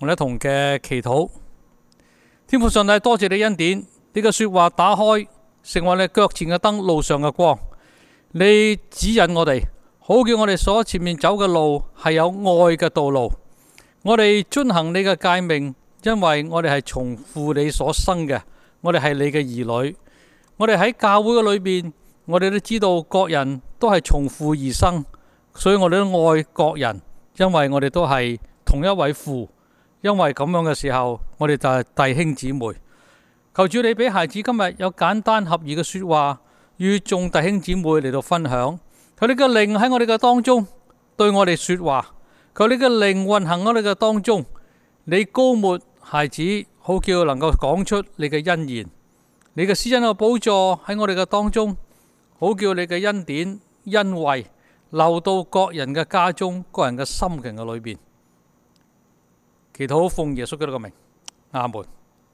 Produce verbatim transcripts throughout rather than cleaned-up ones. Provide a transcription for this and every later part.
我哋一同嘅祈禱。天父上帝，多謝你恩典，你嘅說話打開，成為你腳前嘅燈，路上嘅光。你指引我哋，好叫我哋所前面走嘅路係有愛嘅道路。我哋遵行你嘅誡命，因為我哋係從父你所生嘅，我哋係你嘅兒女。我哋喺教會嘅裏邊，我哋都知道各人都係從父而生，所以我哋都愛各人，因為我哋都係同一位父。因為咁樣嘅時候，我哋就係弟兄姊妹。求主你俾孩子今日有簡單合宜嘅說話，與眾弟兄姊妹嚟到分享。求你嘅靈喺我哋嘅當中對我哋說話。求你嘅靈運行喺我哋嘅當中。你膏抹孩子，好叫能夠講出你嘅恩言。你嘅施恩嘅寶座喺我哋嘅當中，好叫你嘅恩典恩惠流到各人嘅家中，各人嘅心境嘅裏邊。祈禱奉耶穌基督嘅名，阿門。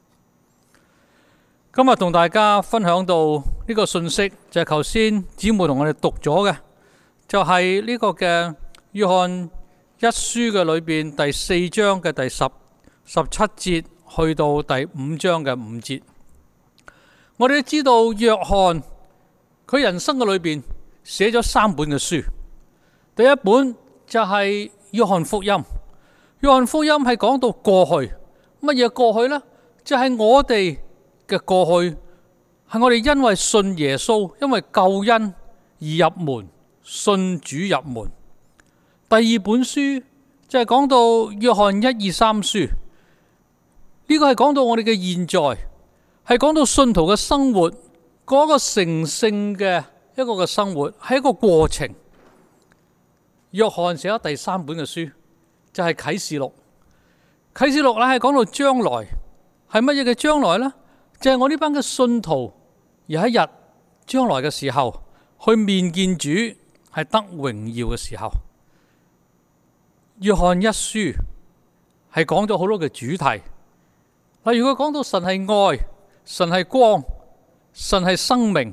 今日同大家分享到呢個信息，就係頭先姊妹同我哋讀咗嘅，就係呢個嘅約翰一書嘅裏邊第四章嘅第十十七節去到第五章嘅五節。我哋都知道約翰佢人生嘅裏邊寫咗三本嘅書，第一本就係約翰福音。約翰福音係講到過去，乜嘢過去呢？就係我哋嘅過去，係我哋因為信耶穌，因為救恩而入門，信主入門。第二本書就係講到約翰一二三書，呢個係講到我哋嘅現在，係講到信徒嘅生活，嗰個成聖嘅一個嘅生活，係一個過程。約翰寫咗第三本嘅書，就係啟示錄。啟示錄咧係講到將來，係乜嘢嘅將來呢？就係我呢班嘅信徒有一日將來嘅時候去面見主，係得榮耀嘅時候。約翰一書係講咗好多嘅主題，例如佢講到神係愛，神係光，神係生命。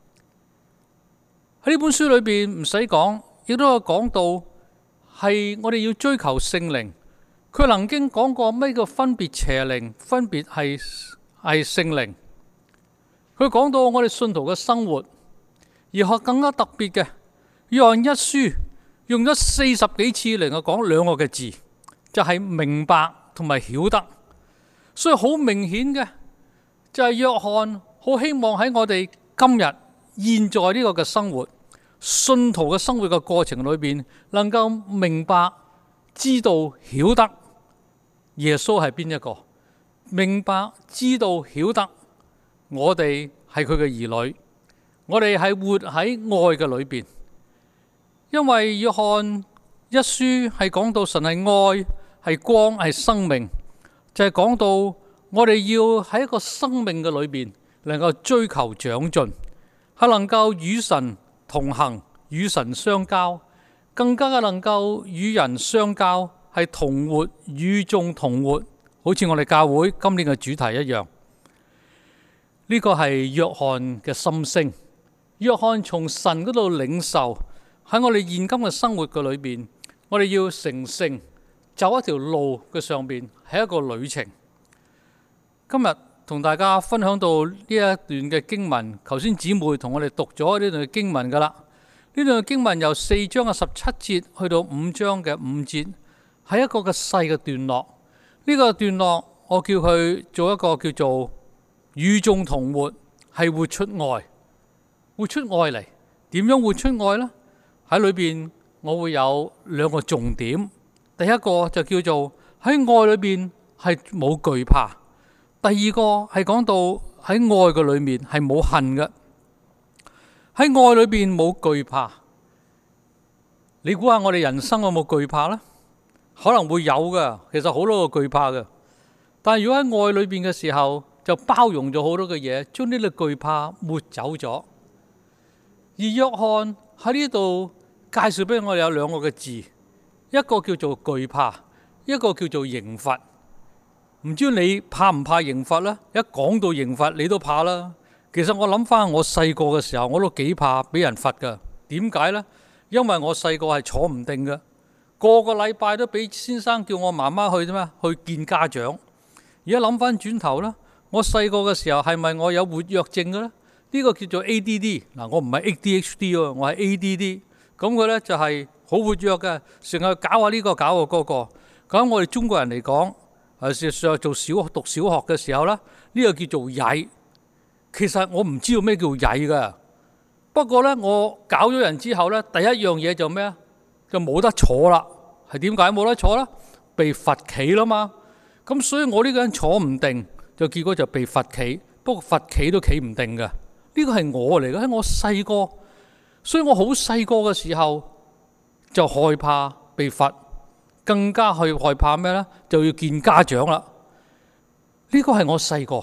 喺呢本書裏邊唔使講，亦都有講到係我哋要追求聖靈。佢曾經講過咩叫分別邪靈，分別係係聖靈。佢講到我哋信徒嘅生活，而學更加特別嘅，約翰一書用咗四十幾次嚟我講兩個嘅字，就係明白同埋曉得。所以好明顯嘅就係約翰好希望喺我哋今日現在呢個嘅生活，信徒嘅生活嘅過程裏邊，能夠明白、知道、曉得耶穌係邊一個，明白、知道、曉得我哋係佢嘅兒女，我哋係活喺愛嘅裏邊。因為約翰一書係講到神係愛，係光，係生命，就係講到我哋要喺一個生命嘅裏邊能夠追求長進，係能夠與神同行，與神相交，更加嘅能夠與人相交，係同活，與眾同活，好似我哋教會今年嘅主題一樣。呢個係約翰嘅心聲。約翰從神嗰度領受，喺我哋現今嘅生活嘅裏邊，我哋要成聖，走一條路嘅上邊，係一個旅程。今日同大家分享到呢一段嘅經文，頭先姊妹同我哋讀咗呢段嘅經文噶啦。呢段嘅經文由四章嘅十七節去到五章嘅五節，係一個嘅細嘅段落。呢、這個段落我叫佢做一個叫做與眾同活，係活出愛，活出愛嚟。點樣活出愛呢？喺裏邊我會有兩個重點。第一個就叫做喺愛裏邊係冇懼怕。第二個係講到喺愛嘅裏面係冇恨嘅。喺愛裏邊冇懼怕。你估下我哋人生有冇懼怕呢？可能會有噶，其實好多個懼怕噶。但係如果喺愛裏邊嘅時候，就包容咗好多嘅嘢，將呢啲懼怕抹走咗。而約翰喺呢度介紹俾我哋有兩個嘅字，一個叫做懼怕，一個叫做刑罰。唔知你怕唔怕刑罰呢？一講到刑罰，你都怕啦。其實我諗翻我細個嘅時候，我都幾怕俾人罰噶。點解呢？因為我細個係坐唔定嘅， 個個禮拜都俾先生叫我媽媽去啫嘛，去見家長。而家諗翻轉頭啦，我細個嘅時候係咪我有活躍症嘅咧？呢個叫做 A D D 嗱，我唔係 A D H D 喎，我係 A D D。咁佢咧就係好活躍嘅，成日搞下呢個搞下嗰個。咁我哋中國人嚟講，誒事實上做小學讀小學嘅時候咧，呢個叫做曳。其實我唔知道咩叫曳㗎。不過咧，我搞咗人之後咧，第一樣嘢就咩啊？就冇得坐啦。係點解冇得坐啦？被罰企啦嘛。咁所以我呢個人坐唔定，就結果就被罰企。不過罰企都企唔定㗎。呢個係我嚟嘅，喺我細個，所以我好細個嘅時候就害怕被罰，更加去害怕咩呢？就要見家長啦。呢個係我細個，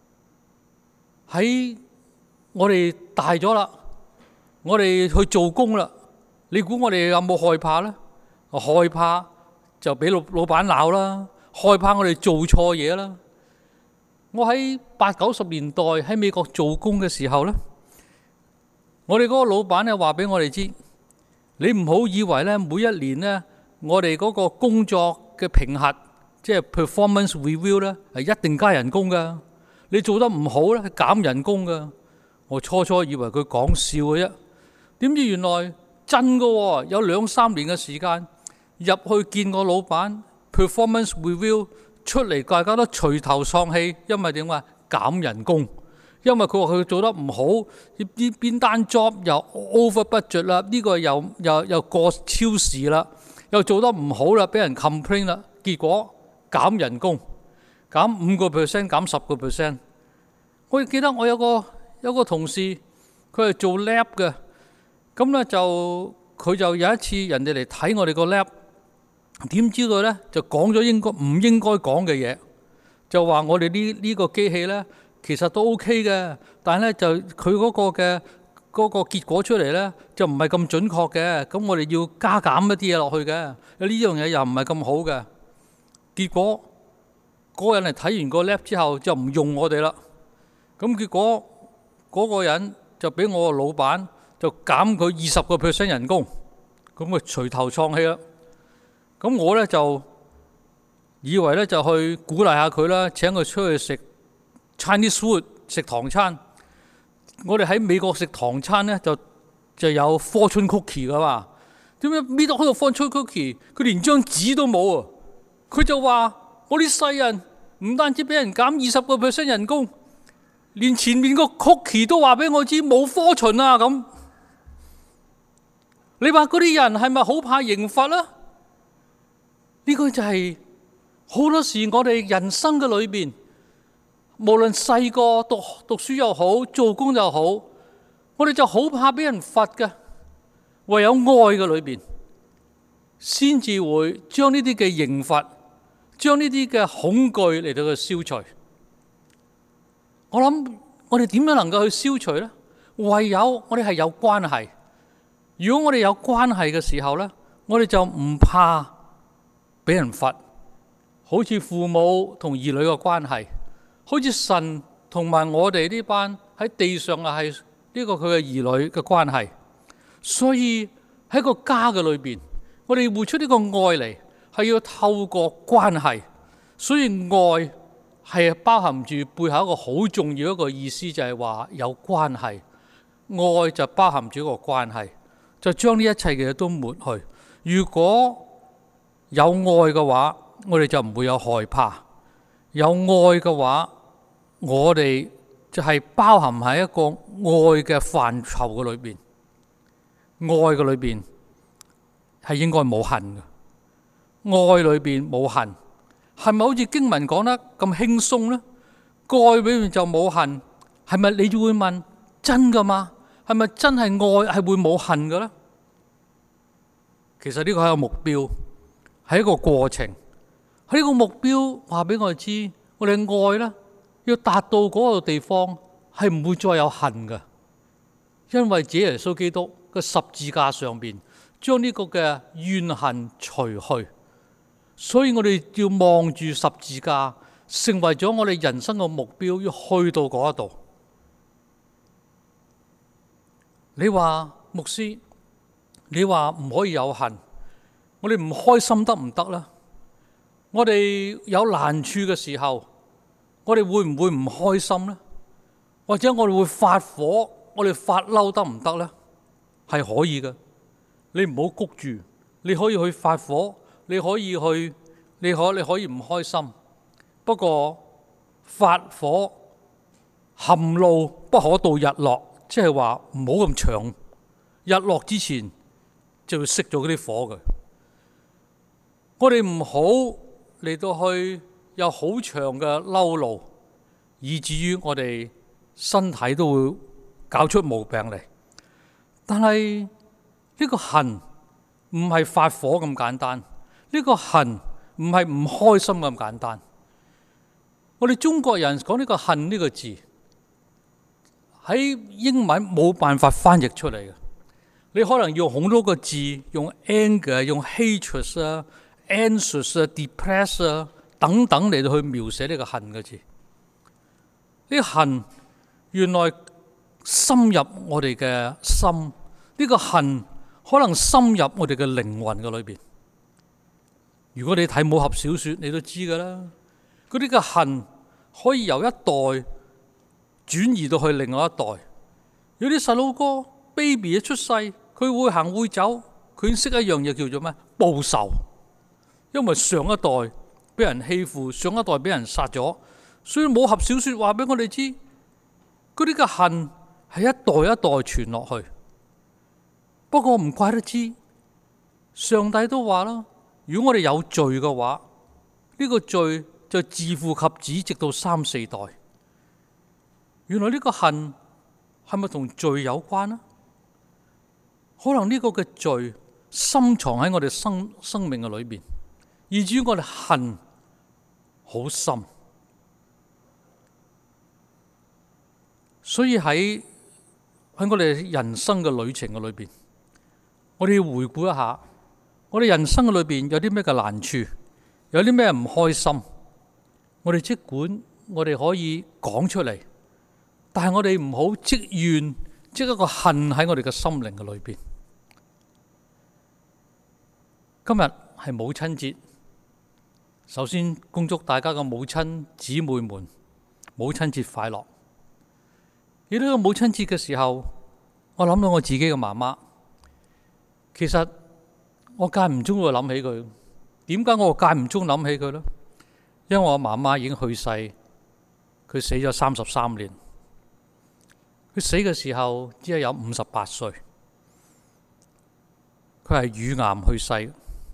喺我哋大咗啦，我哋去做工啦。你估我哋有冇害怕呢？害怕就俾老老闆鬧啦，害怕我哋做錯嘢啦。我喺八九十年代喺美國做工嘅時候呢，我哋嗰個老闆咧話俾我哋知，你唔好以為咧每一年呢，我哋嗰個工作嘅評核，即係 performance review 咧，係一定加人工噶。你做得唔好咧，係減人工噶。我初初以為佢講笑嘅啫，點知原來真噶喎。有兩三年嘅時間入去見個老闆 performance review。出嚟大家都垂頭喪氣，因為點啊？減人工，因為佢話佢做得唔好，邊邊單 job 又 over budget 啦，呢個又又又過超時啦，又做得唔好啦，俾人 complain 啦，結果減人工，減五個 percent， 減十個 percent。我記得我有個有個同事，佢係做 lab 嘅，咁咧就佢就有一次人哋嚟睇我哋個 lab。點知佢咧就講咗應該唔應該講嘅嘢，就話我哋呢呢個機器咧其實都 OK 嘅，但係咧就佢嗰個嘅嗰個結果出嚟咧就唔係咁準確嘅，咁我哋要加減一啲嘢落去嘅，呢樣嘢又唔係咁好嘅。結果嗰個人嚟睇完個 lab 之後就唔用我哋啦，咁結果嗰個人就俾我個老闆就減佢二十個 percent 人工，咁佢垂頭喪氣啦。咁我咧就以為咧就去鼓勵下佢啦，請佢出去食 Chinese food 食唐餐。我哋喺美國食唐餐咧就就有 fortune cookie 噶嘛。點解搣到開度 fortune cookie？佢連張紙都冇啊！佢就話：我啲世人唔單止俾人減二十個 percent 人工，連前面個 cookie 都話俾我知冇 fortune啊！咁你話嗰啲人係咪好怕刑罰啊？呢個就係好多時我哋人生嘅裏邊，無論細個讀讀書又好，做工又好，我哋就好怕俾人罰嘅。唯有愛嘅裏邊，先至會將呢啲嘅刑罰，將呢啲嘅恐懼嚟到去消除。我諗我哋點樣能夠去消除呢？唯有我哋係有關係。如果我哋有關係嘅時候呢，我哋就唔怕俾人罰，好似父母同兒女嘅關係，好似神同埋我哋呢班喺地上啊，係呢個佢嘅兒女嘅關係。所以喺個家嘅裏邊，我哋活出呢個愛嚟，係要透過關係。所以愛係包含住背後一個好重要一個意思，就係話有關係。愛就包含住一個關係，就將呢一切嘅嘢都抹去。如果有愛嘅話，我哋就唔會有害怕。有愛嘅話，我哋就係包含喺一個愛嘅範疇嘅裏邊。愛嘅裏邊係應該冇恨嘅，愛裏邊冇恨，係咪好似經文講得咁輕鬆呢？愛裏邊就冇恨，係咪你就會問真噶嘛？係咪真係愛係會冇恨嘅呢？其實呢個係一個目標，係一個過程。喺呢個目標話俾我哋知，我哋愛呢要達到嗰個地方係唔會再有恨嘅，因為主耶穌基督嘅十字架上邊將呢個嘅怨恨除去，所以我哋要望住十字架，成為咗我哋人生嘅目標，要去到嗰度。你話牧師，你話唔可以有恨， 我哋唔開心得唔得咧？我哋有難處嘅時候，我哋會唔會唔開心呢？或者我哋會發火，我哋發嬲得唔得呢？係可以嘅，你唔好谷住，你可以去發火，你可以去，你可你可以唔開心。不過發火含怒不可到日落，即係話唔好咁長，日落之前就要熄咗嗰啲火嘅。我哋唔好嚟到去有好長嘅嬲怒，以至於我哋身體都會搞出毛病嚟。但係呢個恨唔係發火咁簡單，呢個恨唔係唔開心咁簡單。我哋中國人講呢個恨呢個字喺英文冇辦法翻譯出嚟嘅，你可能用好多個字，用 anger、用 hatred 啊、anxious 啊、depressed 啊等等嚟到去描寫呢個恨嘅字。呢個恨原來深入我哋嘅心，呢個恨可能深入我哋嘅靈魂嘅裏邊。如果你睇武俠小說，你都知噶啦。嗰啲嘅恨可以由一代轉移到去另外一代。有啲細路哥 baby 一出世，佢會行會走，佢識一樣嘢叫做咩？報仇。因為上一代俾人欺負，上一代俾人殺咗，所以武俠小說話俾我哋知，嗰啲嘅恨係一代一代傳落去。不過唔怪得知，上帝都話啦，如果我哋有罪嘅話，呢個罪就自父及子，直到三四代。原來呢個恨係咪同罪有關呢？可能呢個嘅罪深藏喺我哋生生命嘅裏邊，以至於我哋恨好深。所以喺喺我哋人生嘅旅程嘅裏邊，我哋要回顧一下，我哋人生嘅裏邊有啲咩嘅難處，有啲咩唔開心。我哋即管我哋可以講出嚟，但係我哋唔好積怨，積一個恨喺我哋嘅心靈嘅裏邊。今日係母親節，首先恭祝大家嘅母親姊妹們母親節快樂。喺呢個母親節嘅時候，我諗到我自己嘅媽媽。其實我間唔中會諗起佢。點解我間唔中諗起佢呢？因為我媽媽已經去世，佢死咗三十三年。佢死嘅時候只係有五十八歲。佢係乳癌去世。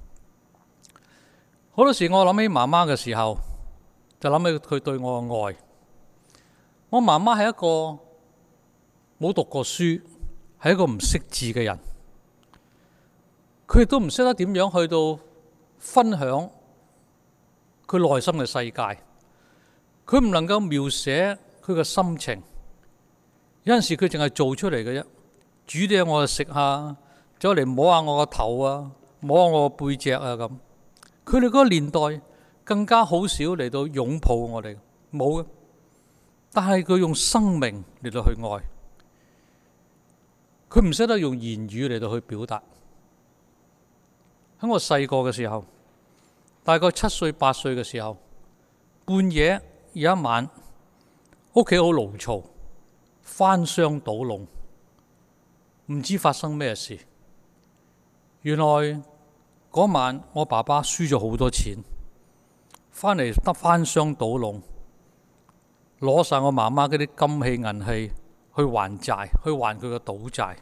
好多時我諗起媽媽嘅時候，就諗起佢對我嘅愛。我媽媽係一個冇讀過書，係一個唔識字嘅人。佢亦都唔識得點樣去到分享佢內心嘅世界。佢唔能夠描寫佢嘅心情。有陣時佢淨係做出嚟嘅啫，煮啲嘢我就食下，走嚟摸下我個頭啊，摸下我個背脊啊咁。佢哋嗰個年代更加好少嚟到擁抱我哋，冇嘅。但係佢用生命嚟到去愛。佢唔識得用言語嚟到去表達。喺我細個嘅時候，大概七歲八歲嘅時候，半夜有一晚，屋企好嘈嘈，翻箱倒籠，唔知發生咩事。原來嗰晚我爸爸輸咗好多錢，翻嚟得翻箱倒籠，攞晒我媽媽嗰啲金器銀器去還債，去還佢嘅賭債。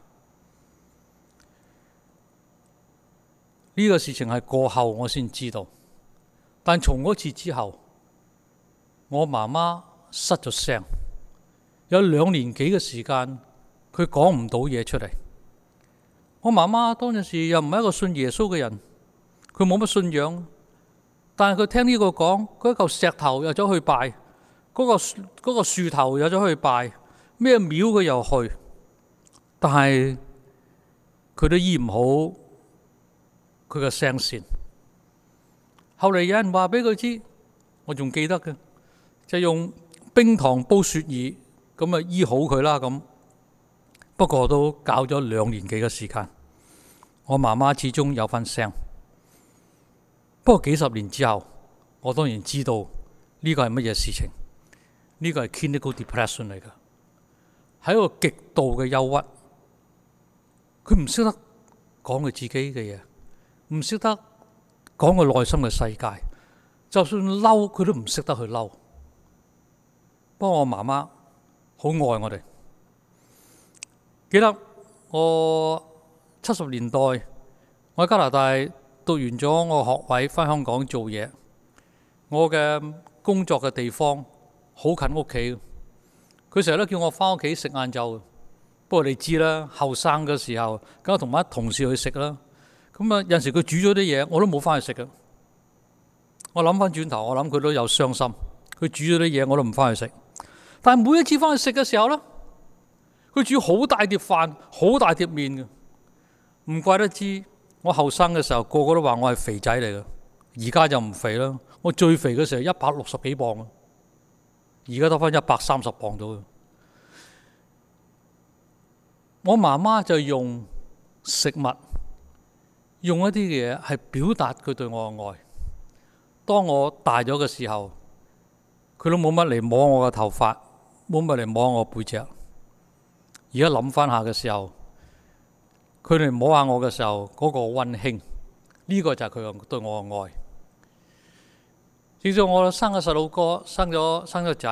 呢個事情係過後我先知道，但從嗰次之後，我媽媽失咗聲，有兩年幾嘅時間，佢講唔到嘢出嚟。我媽媽當陣時又唔係一個信耶穌嘅人，佢冇乜信仰，但係佢聽呢個講，嗰一嚿石頭又走去拜，嗰個嗰個樹頭又走去拜，咩廟佢又去，但係佢都醫唔好佢嘅聲線。後嚟有人話俾佢知，我仲記得嘅，就用冰糖煲雪耳咁啊醫好佢啦咁。不過都搞咗兩年幾嘅時間，我媽媽始終有返聲。 不過幾十年之後，我當然知道呢個係乜嘢事情。呢個係 clinical depression 嚟㗎，係一個極度嘅憂鬱。佢唔識得講佢自己嘅嘢，唔識得講佢內心嘅世界。就算嬲，佢都唔識得去嬲。不過我媽媽好愛我哋。記得我七十年代，我喺加拿大讀完咗我學位，返香港做嘢。我嘅工作嘅地方好近屋企，佢成日都叫我返屋企食晏晝。不過你知啦，後生嘅時候，梗係同埋同事去食啦。咁啊，有陣時佢煮咗啲嘢，我都冇返去食嘅。我諗翻轉頭，我諗佢都有傷心。佢煮咗啲嘢，我都唔翻去食。但係每一次翻去食嘅時候咧，佢煮好大碟飯，好大碟麵嘅。唔怪得知我後生嘅時候，個個都話我係肥仔嚟嘅。而家就唔肥啦。我最肥嘅時候一百六十幾磅啊，而家得翻一百三十磅到。我媽媽就用食物，用一啲嘢係表達佢對我嘅愛。當我大咗嘅時候，佢都冇乜嚟摸我嘅頭髮，冇乜嚟摸我背脊。而家諗翻下嘅時候，佢哋摸下我嘅時候，嗰個溫馨，呢個就係佢對我嘅愛。至少我生咗細路哥，生咗生咗仔，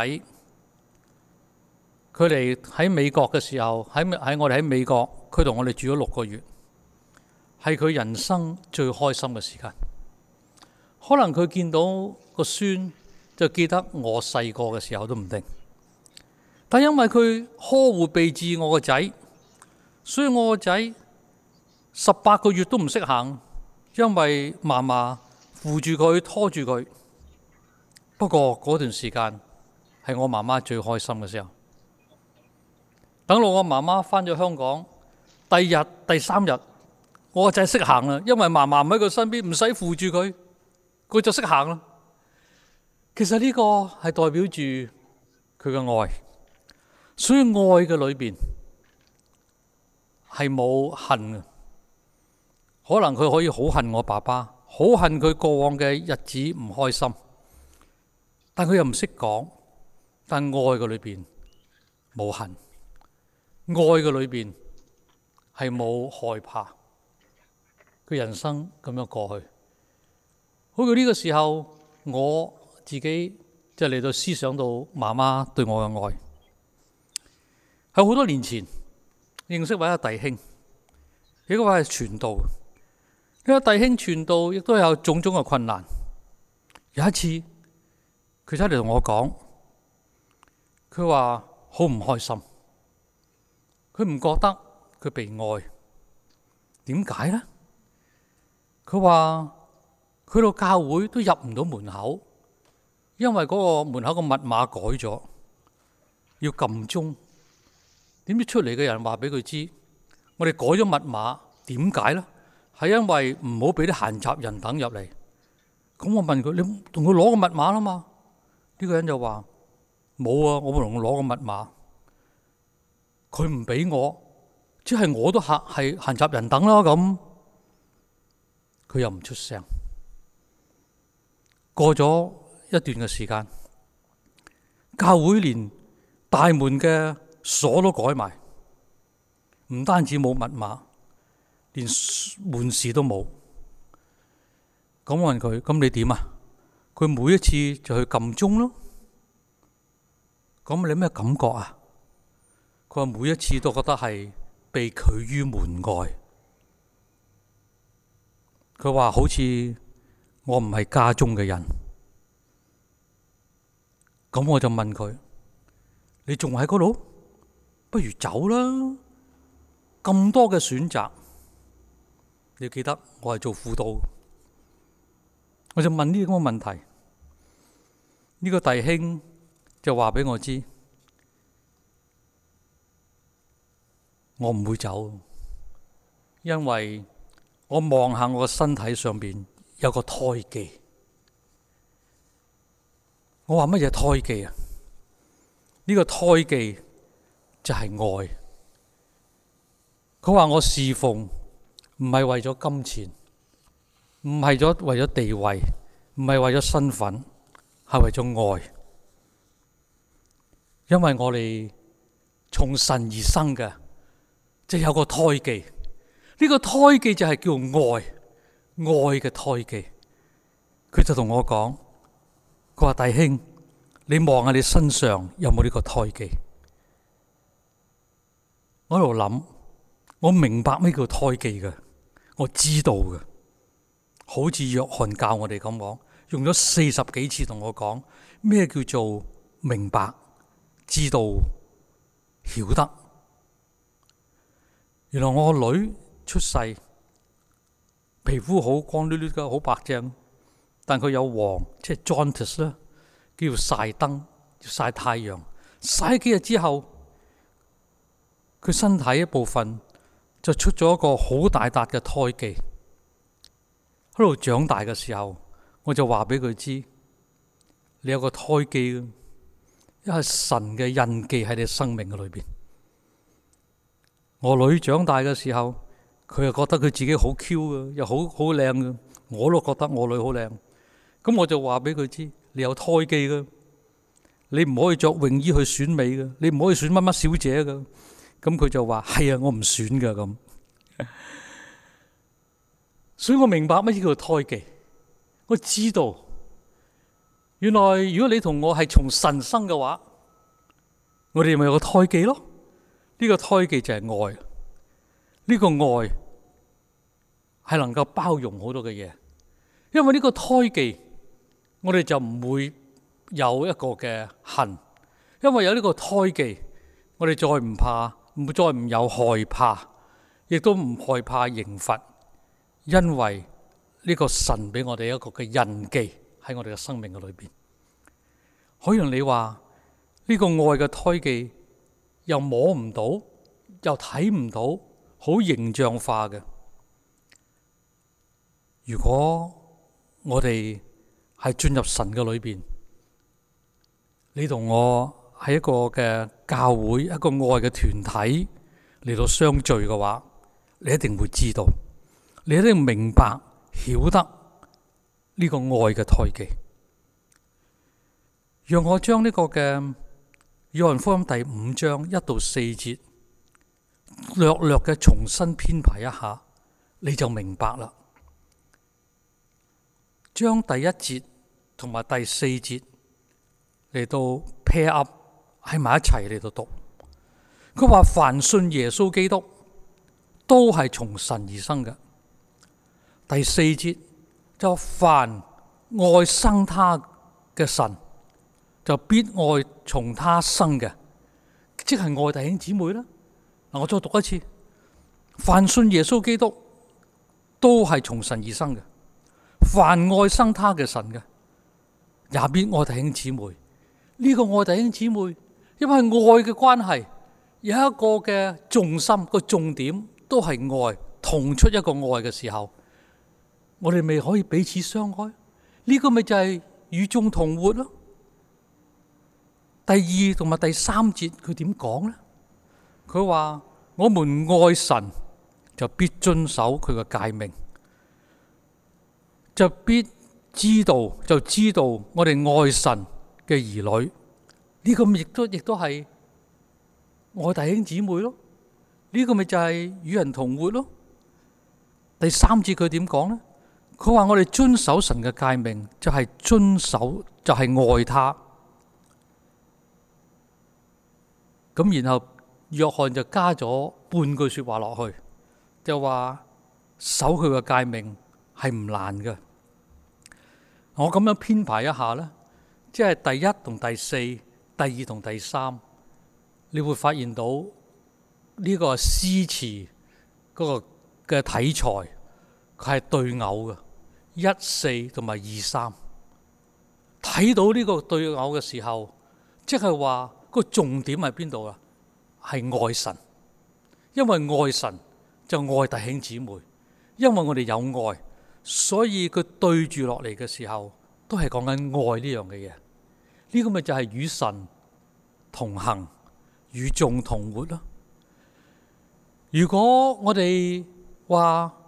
佢哋喺美國嘅時候，喺喺我哋喺美國，佢同我哋住咗六個月，係佢人生最開心嘅時間。可能佢見到個孫就記得我細個嘅時候都唔定，但因為佢呵護備至我個仔，所以我個仔十八個月都唔識行，因為嫲嫲扶住佢拖住佢。不過嗰段時間係我媽媽最開心嘅時候。等到我媽媽返咗香港，第二日第三日，我個仔識行啦，因為嫲嫲唔喺佢身邊，唔使扶住佢。佢就識行啦。其實呢個係代表住佢嘅愛，所以愛嘅裏邊係冇恨嘅。可能佢可以好恨我爸爸，好恨佢過往嘅日子唔開心，但佢又唔識講。但愛嘅裏邊冇恨，愛嘅裏邊係冇害怕。佢人生咁樣過去。好到呢個時候，我自己就嚟到思想到媽媽對我嘅愛。喺好多年前認識一位弟兄，呢個位係傳道。呢個弟兄傳道亦都有種種嘅困難。有一次佢出嚟同我講，佢話好唔開心，佢唔覺得佢被愛。點解呢？佢話佢到教會都入唔到門口，因為嗰個門口個密碼改咗，要撳鐘。點知出嚟嘅人話俾佢知，我哋改咗密碼。點解呢？係因為唔好俾啲閒雜人等入嚟。咁我問佢：你同佢攞個密碼啦嘛？呢個人就話冇啊，我冇同佢攞個密碼。佢唔俾我，即係我都係係閒雜人等啦。咁佢又唔出聲。過咗一段嘅時間，教會連大門嘅鎖都改埋，唔單止冇密碼，連門匙都冇。咁我問佢：咁你點啊？佢每一次就去撳鐘咯。咁你咩感覺啊？佢話每一次都覺得係被拒於門外。佢話好似我唔係家中嘅人。咁我就問佢：你仲喺嗰度？不如走啦！咁多嘅選擇，你記得我係做輔導，我就問呢啲咁嘅問題。呢個弟兄就話俾我知，我唔會走，因為我望下我個身體上邊有個胎記。我話乜嘢胎記啊？呢個胎記就係愛。佢話我侍奉唔係為咗金錢， 唔係咗為咗地位，唔係為咗身份，係為咗愛。因為我哋從神而生嘅，即係有個胎記。呢個胎記就係叫愛，愛嘅胎記。佢就同我講，佢話弟兄，你望下你身上有冇呢個胎記？我喺度諗，我明白咩叫胎記嘅，我知道嘅。好似約翰教我哋咁講，用咗四十幾次同我講咩叫做明白、知道、曉得。原來我個女出世，皮膚好光溜溜嘅，好白淨，但佢有黃，即係 jaundice 啦，叫曬燈，要曬太陽。曬幾日之後，佢身體一部分就出咗一個好大笪嘅胎記。喺度長大嘅時候，我就話俾佢知，你有個胎記，因為神嘅印記喺你生命嘅裏邊。我女長大嘅時候，佢又覺得佢自己好 Q 嘅，又好好靚嘅，我都覺得我女好靚。咁我就話俾佢知，你有胎記嘅，你唔可以着泳衣去選美嘅，你唔可以選乜乜小姐嘅。咁佢就話係啊，我唔選噶咁。所以我明白乜嘢叫胎記，我知道原來如果你同我係從神生嘅話，我哋咪有個胎記咯。呢個胎記就係愛，呢個愛係能夠包容好多嘅嘢，因為呢個胎記，我哋就唔會有一個嘅恨，因為有呢個胎記，我哋再唔怕，唔再唔有害怕，亦都唔害怕刑罰。因為呢個神俾我哋一個嘅印記喺我哋嘅生命嘅裏邊，可能你話呢個愛嘅胎記又摸唔到，又睇唔到，好形象化嘅。如果我哋係進入神嘅裏邊，你同我喺一個嘅教會，一個愛嘅團體嚟到相聚嘅話，你一定會知道。你一定明白曉得呢個愛嘅胎記。讓我將呢個嘅約翰福音第五章一到四節略略嘅重新編排一下，你就明白啦。將第一節同埋第四節嚟到 pair up 喺埋一齊嚟到讀。佢話凡信耶穌基督都係從神而生嘅。第四節就凡愛生他嘅神，就必愛從他生嘅，即係愛弟兄姊妹啦。嗱，我再讀一次，凡信耶穌基督都係從神而生嘅，凡愛生他嘅神嘅，也必愛弟兄姊妹。呢、這個愛弟兄姊妹，因為愛嘅關係，有一個嘅重心，個重點都係愛，同出一個愛嘅時候，我哋咪可以彼此相愛，呢、這個咪就係與眾同活咯。第二同埋第三節佢點講呢？佢話我們愛神，就必遵守佢嘅誡命，就必知道就知道我哋愛神嘅兒女。呢、這個亦都亦都係愛弟兄姊妹咯。呢、這個咪就係與人同活咯。第三節佢點講呢？佢話我哋遵守神嘅誡命，就係遵守，就係愛他。咁然後約翰就加咗半句說話落去，就話守佢嘅誡命係唔難嘅。我咁樣編排一下咧，即係第一同第四，第二同第三，你會發現到呢個詩詞嗰個嘅題材，佢係對偶嘅。一四同埋二三，睇到呢個對偶嘅時候，即係話個重點喺邊度啊？係愛神，因為愛神就愛弟兄姊妹，因為我哋有愛，所以佢對住落嚟嘅時候，都係講緊愛呢樣嘅嘢。呢個咪就係與神同行，與眾同活咯。如果我哋話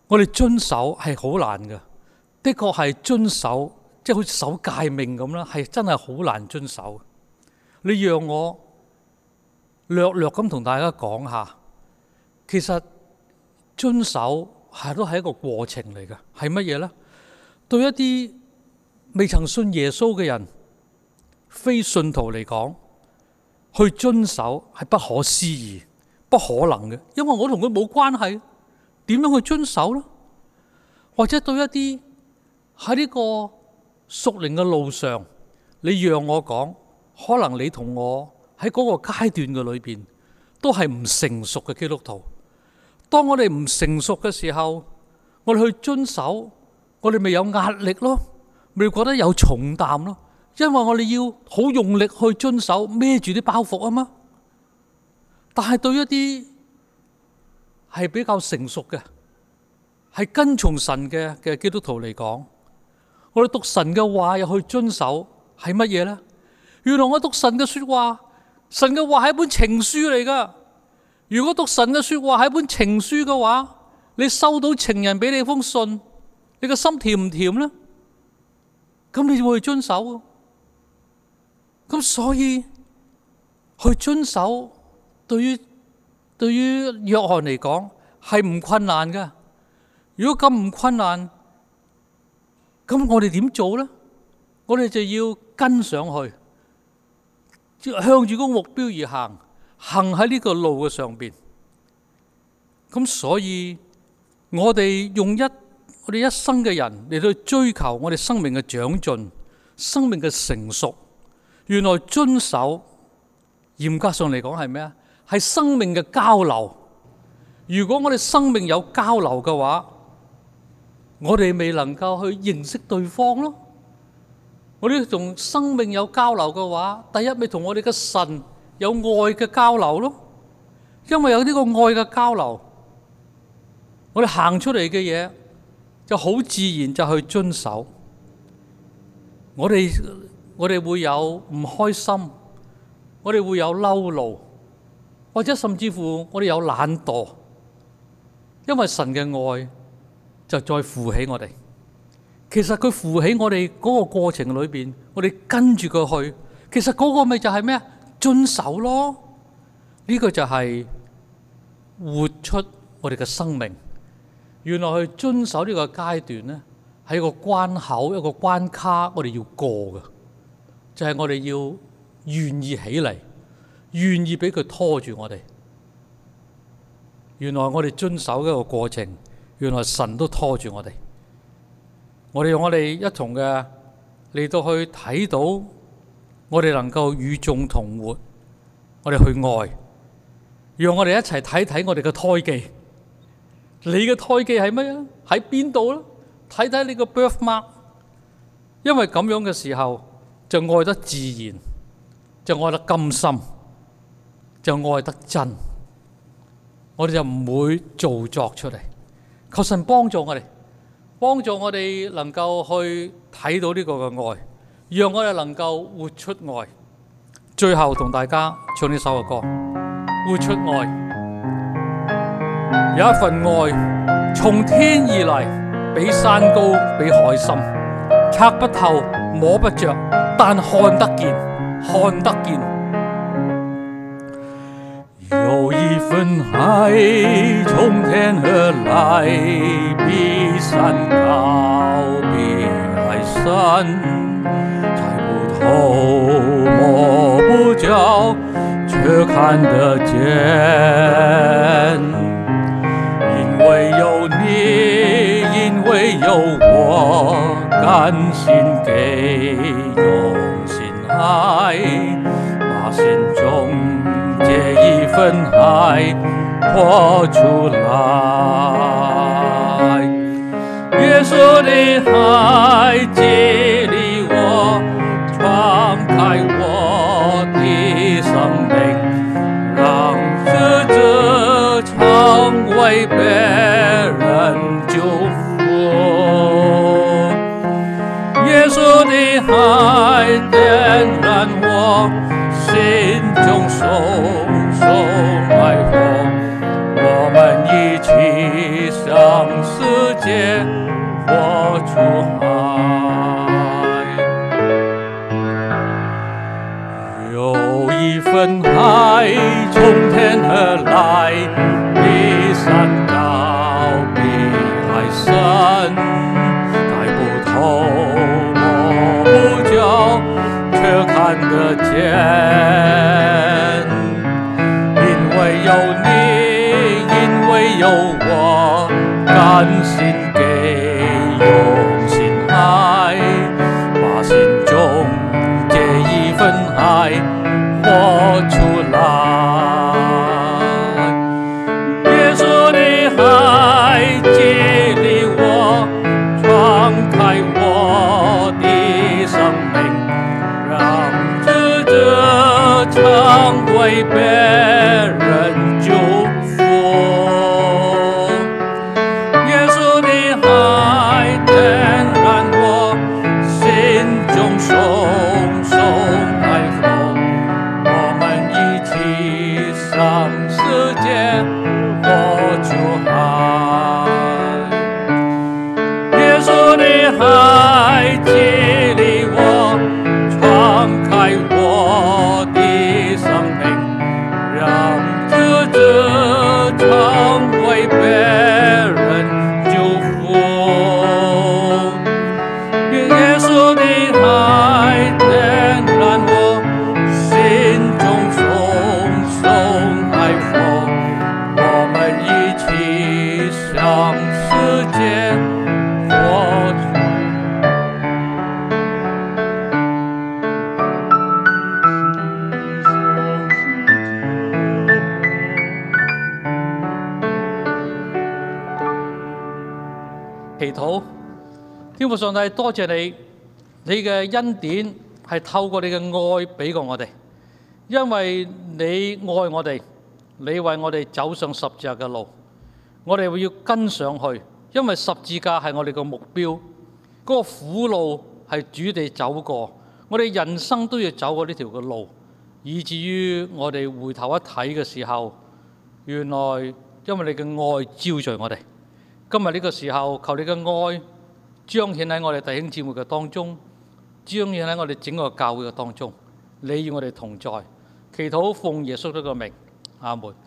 我哋遵守係好難嘅，的確係遵守，即係好似守誡命咁啦，係真係好難遵守。你讓我略略咁同大家講下，其實遵守係都係一個過程嚟嘅，係乜嘢呢？對一啲未曾信耶穌嘅人，非信徒嚟講，去遵守係不可思議、不可能嘅，因為我同佢冇關係，點樣去遵守呢？或者對一啲喺呢個屬靈嘅路上，你讓我講，可能你同我喺嗰個階段嘅裏邊，都係唔成熟嘅基督徒。當我哋唔成熟嘅時候，我哋去遵守，我哋咪有壓力咯，咪覺得有重擔咯，因為我哋要好用力去遵守，孭住啲包袱啊嘛。但係對一啲係比較成熟嘅，係跟從神嘅嘅基督徒嚟講，我哋讀神嘅話又去遵守，係乜嘢呢？原來我讀神嘅說話，神嘅話係一本情書嚟噶。如果讀神嘅說話係一本情書嘅話，你收到情人俾你封信，你個心甜唔甜呢？咁你就會去遵守。咁所以去遵守，對於對於約翰嚟講係唔困難噶。如果咁唔困難，咁我哋點做呢？我哋就要跟上去，向住個目標而行，行喺呢個路嘅上邊。咁所以我哋用一我哋一生嘅人嚟去追求我哋生命嘅長進、生命嘅成熟。原來遵守嚴格上嚟講係咩啊？係生命嘅交流。如果我哋生命有交流嘅話，我哋未能夠去認識對方咯。我哋同生命有交流嘅話，第一咪同我哋嘅神有愛嘅交流咯。因為有呢個愛嘅交流，我哋行出嚟嘅嘢就好自然就去遵守。我哋我哋會有唔開心，我哋會有嬲怒，或者甚至乎我哋有懶惰，因為神嘅愛就再扶起我哋。其實佢扶起我哋嗰個過程裏邊，我哋跟住佢去，其實嗰個咪就係咩啊？遵守咯。呢個就係活出我哋嘅生命。原來去遵守呢個階段呢，係一個關口，一個關卡，我哋要過嘅，就係我哋要願意起嚟，願意俾佢拖住我哋。原來我哋遵守嘅一個過程，原來神都拖住我哋。我哋用我哋一同嘅嚟到去睇到，我哋能夠與眾同活，我哋去愛，讓我哋一齊睇睇我哋嘅胎記。你嘅胎記係乜啊？喺邊度咧？睇睇你個 birthmark。因為咁樣嘅時候，就愛得自然，就愛得甘心，就愛得真。我哋就唔會做作出嚟。求神幫助我哋。幫助我哋能夠去睇到呢個嘅愛，讓我哋能夠活出愛。最後同大家唱呢首嘅歌，活出愛。有一份愛從天而嚟，比山高，比海深，測不透，摸不着，但看得見，看得見。有一份愛從天而來，比山高，比海深，猜不透，摸不着，卻看得見。因為有你，因為有我，甘心給，用心愛，把心中這一份愛活出來。耶穌的愛激勵我，敞開我的生命，讓使者成為別人祝福。耶穌的愛點燃我心中熊熊愛火，我們一起向死份愛從天而來，比山高，比海深，抬不頭，摸不着，卻看得見。因為有你，因為有我，甘心給，用心愛，把心中這一份愛活出來。耶穌的愛激勵我，敞開我的生命，讓智者成為別人祝福。耶穌的愛點燃我心中熊熊愛火，我們一起向世界活出愛。耶穌的愛激勵我，敞開我的生命，讓智者成為別人祝福。耶穌的愛點燃我心中熊熊愛火，我們一起向世界活出。祈禱，天父上帝，多謝你，你嘅恩典係透過你嘅愛俾過我哋，因為你愛我哋，你為我哋走上十字架嘅路，我哋會要跟上去，因為十字架係我哋嘅目標，嗰個苦路係主哋走過，我哋人生都要走過呢條嘅路，以至於我哋回頭一睇嘅時候，原來因為你嘅愛招聚我哋。今日呢個時候，求你嘅愛彰顯喺我哋弟兄姊妹嘅當中，彰顯喺我哋整個教會嘅當中。你與我哋同在，祈禱奉耶穌基督嘅名，阿門。